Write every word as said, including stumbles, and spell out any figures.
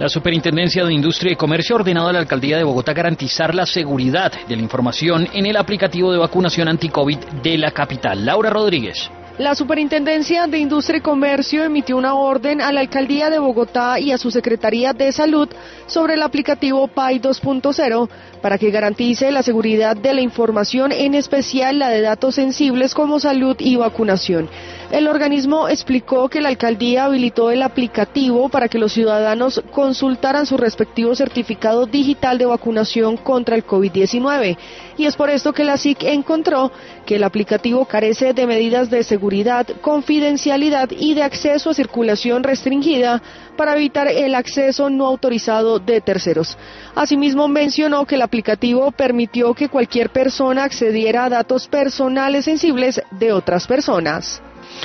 La Superintendencia de Industria y Comercio ha ordenado a la Alcaldía de Bogotá garantizar la seguridad de la información en el aplicativo de vacunación anti-COVID de la capital. Laura Rodríguez. La Superintendencia de Industria y Comercio emitió una orden a la Alcaldía de Bogotá y a su Secretaría de Salud sobre el aplicativo P A I dos punto cero para que garantice la seguridad de la información, en especial la de datos sensibles como salud y vacunación. El organismo explicó que la Alcaldía habilitó el aplicativo para que los ciudadanos consultaran su respectivo certificado digital de vacunación contra el COVID diecinueve. Y es por esto que la S I C encontró que el aplicativo carece de medidas de seguridad, confidencialidad y de acceso a circulación restringida para evitar el acceso no autorizado de terceros. Asimismo, mencionó que el aplicativo permitió que cualquier persona accediera a datos personales sensibles de otras personas.